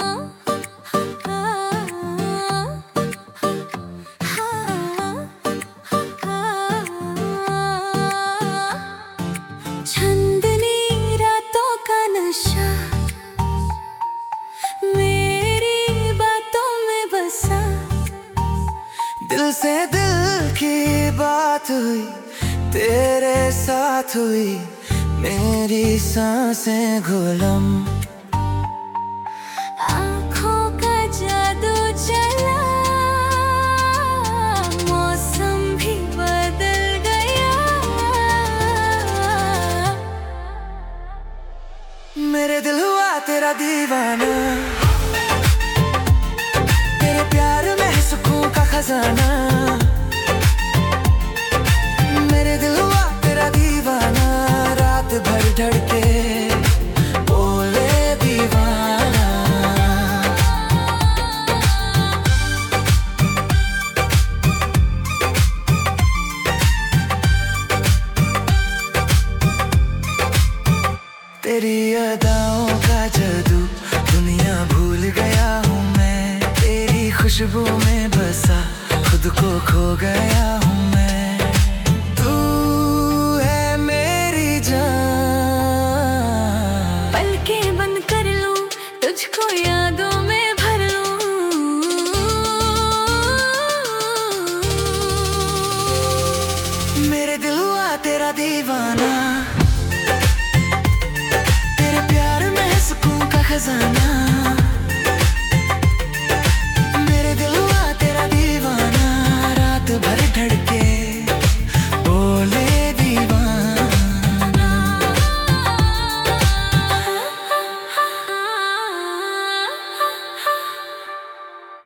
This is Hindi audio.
छंदनी रातों का नशा मेरी बातों में बसा। दिल से दिल की बात हुई, तेरे साथ हुई मेरी सांसें गुलाम। आँखों का जादू चला, मौसम भी बदल गया। मेरे दिल हुआ तेरा दीवाना, तेरे प्यार में है सुकून का खजाना। मेरे दिल हुआ तेरा दीवाना, रात भर धड़के बोले दीवाना। तेरी अदाओं का जादू दुनिया भूल गया हूँ मैं। तेरी खुशबू में बसा खुद को खो गया हूँ मैं। तू है मेरी जान, पलकें बंद कर लूं तुझको यादों में भर लूं। मेरे दिल हुआ तेरा दीवाना, तेरे प्यार में है सुकून का खजाना।